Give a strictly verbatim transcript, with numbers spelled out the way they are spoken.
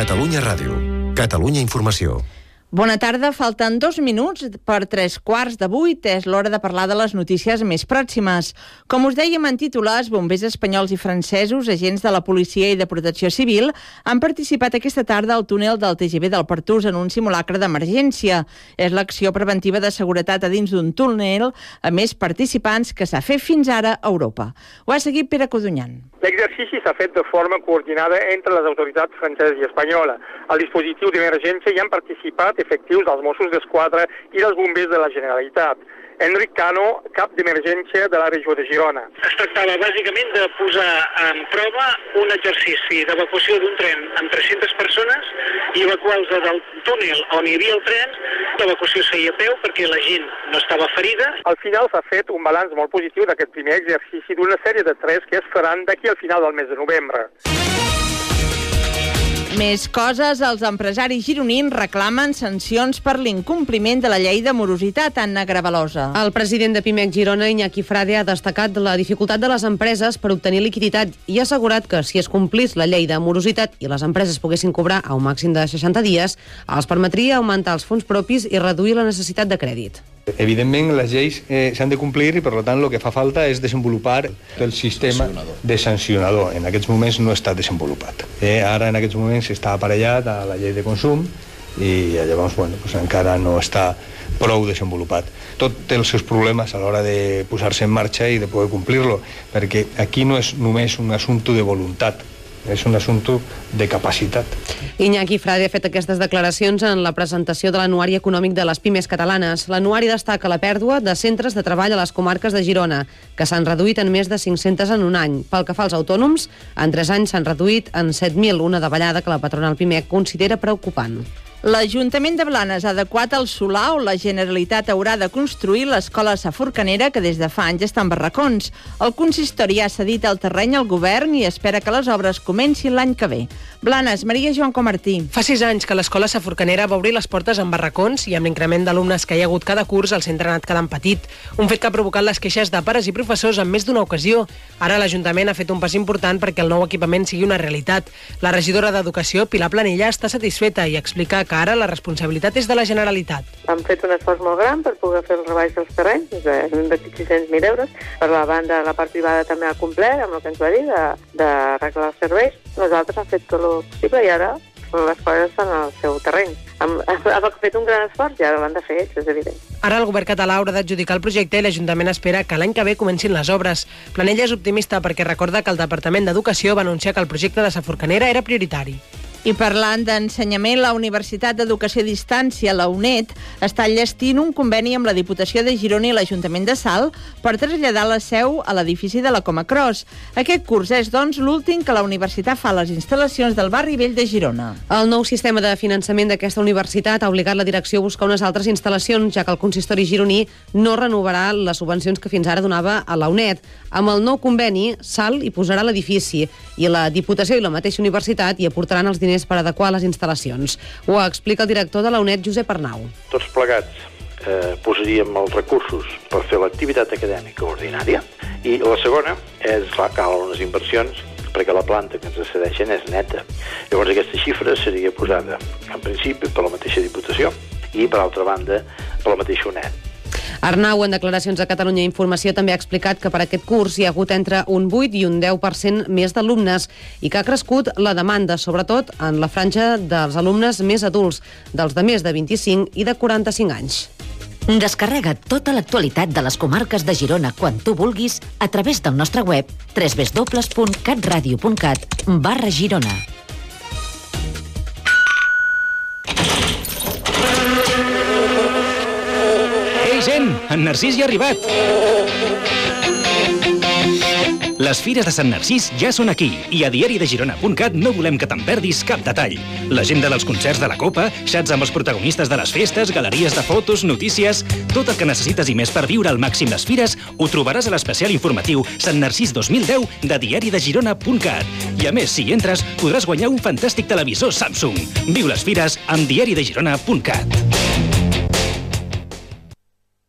Catalunya Ràdio. Catalunya Informació. Bona tarda, falten dos minuts per tres quarts de vuit. És l'hora de parlar de les notícies més pròximes. Com us dèiem en titulars, bombers espanyols i francesos, agents de la policia i de protecció civil, han participat aquesta tarda al túnel del T G V del Pertús en un simulacre d'emergència. És l'acció preventiva de seguretat a dins d'un túnel a més participants que s'ha fet fins ara a Europa. Ho ha seguit Pere Codonyan. L'exercici s'ha fet de forma coordinada entre les autoritats franceses i espanyola. Al dispositiu d'emergència hi han participat efectius dels Mossos d'Esquadra i dels bombers de la Generalitat. Enric Cano, cap d'emergència de la regió de Girona. Es tractava bàsicament de posar en prova un exercici d'evacuació d'un tren amb tres-centes persones i evacuar-los del túnel on hi havia el tren. L'evacuació es feia a peu perquè la gent no estava ferida. Al final s'ha fet un balanç molt positiu d'aquest primer exercici d'una sèrie de tres que es faran d'aquí al final del mes de novembre. Més coses, els empresaris gironins reclamen sancions per l'incompliment de la llei de morositat, Anna Gravalosa. El president de Pimec Girona, Iñaki Frade, ha destacat la dificultat de les empreses per obtenir liquiditat i ha assegurat que si es complís la llei de morositat i les empreses poguessin cobrar a un màxim de seixanta dies, els permetria augmentar els fons propis i reduir la necessitat de crèdit. Evidentment, les lleis eh, s'han de complir i, per tant, el que fa falta és desenvolupar el sistema de sancionador. En aquests moments no està desenvolupat. Eh, ara, en aquests moments, està aparellat a la llei de consum i llavors, bueno, pues encara no està prou desenvolupat. Tot té els seus problemes a l'hora de posar-se en marxa i de poder complir-lo, perquè aquí no és només un assumpte de voluntat, és un assumpte de capacitat. Iñaki Frade ha fet aquestes declaracions en la presentació de l'anuari econòmic de les pimes catalanes. L'anuari destaca la pèrdua de centres de treball a les comarques de Girona, que s'han reduït en més de cinc-cents en un any. Pel que fa als autònoms, en tres anys s'han reduït en set mil, una davallada que la patronal Pimec considera preocupant. L'Ajuntament de Blanes ha adequat el solar on la Generalitat haurà de construir l'escola saforcanera que des de fa anys està en barracons. El consistori ha cedit el terreny al govern i espera que les obres comencin l'any que ve. Blanes, Maria Joan Comartí. Fa sis anys que l'escola saforcanera va obrir les portes en barracons i amb l'increment d'alumnes que hi ha hagut cada curs el centre ha anat quedant petit, un fet que ha provocat les queixes de pares i professors en més d'una ocasió. Ara l'Ajuntament ha fet un pas important perquè el nou equipament sigui una realitat. La regidora d'Educació, Pilar Planella, està satisfeta i explica que que ara la responsabilitat és de la Generalitat. Hem fet un esforç molt gran per poder fer els treballs dels terrenys, hem invertit sis-cents mil euros. Per la banda, la part privada també ha complert amb el que ens va dir d'arreglar els serveis. Nosaltres hem fet tot el possible i ara les coses estan al seu terreny. Hem, hem fet un gran esforç i ara l'han de fer, això és evident. Ara el govern català haurà d'adjudicar el projecte i l'Ajuntament espera que l'any que ve comencin les obres. Planella és optimista perquè recorda que el Departament d'Educació va anunciar que el projecte de Saforcanera era prioritari. I parlant d'ensenyament, la Universitat d'Educació a Distància, la U N E D, està enllestint un conveni amb la Diputació de Girona i l'Ajuntament de Salt per traslladar la seu a l'edifici de la Comacros. Aquest curs és, doncs, l'últim que la universitat fa a les instal·lacions del barri vell de Girona. El nou sistema de finançament d'aquesta universitat ha obligat la direcció a buscar unes altres instal·lacions, ja que el consistori gironí no renovarà les subvencions que fins ara donava a la U N E D. Amb el nou conveni, Salt hi posarà l'edifici i la Diputació i la mateixa universitat hi aportaran els diners per adequar les instal·lacions. Ho explica el director de la U N E D, Josep Arnau. Tots plegats eh, posaríem els recursos per fer l'activitat acadèmica ordinària i la segona és, clar, calen unes inversions perquè la planta que ens cedeixen és neta. Llavors aquesta xifra seria posada en principi per la mateixa Diputació i per altra banda per la mateixa U N E D. Arnau, en declaracions a Catalunya Informació, també ha explicat que per aquest curs hi ha hagut entre un vuit i un deu per cent més d'alumnes i que ha crescut la demanda, sobretot en la franja dels alumnes més adults, dels de més de vint-i-cinc i de quaranta-cinc anys. Descarrega tota l'actualitat de les comarques de Girona quan tu vulguis a través del nostre web w w w punt catradio punt cat barra Girona. Gent, en Narcís ja ha arribat. Les fires de Sant Narcís ja són aquí i a diari de girona punt cat no volem que te'n perdis cap detall. L'agenda dels concerts de la Copa, xats amb els protagonistes de les festes, galeries de fotos, notícies... Tot el que necessites i més per viure al màxim les fires ho trobaràs a l'especial informatiu Sant Narcís dos mil deu de diari de girona punt cat. I a més, si hi entres, podràs guanyar un fantàstic televisor Samsung. Viu les fires amb diari de girona punt cat.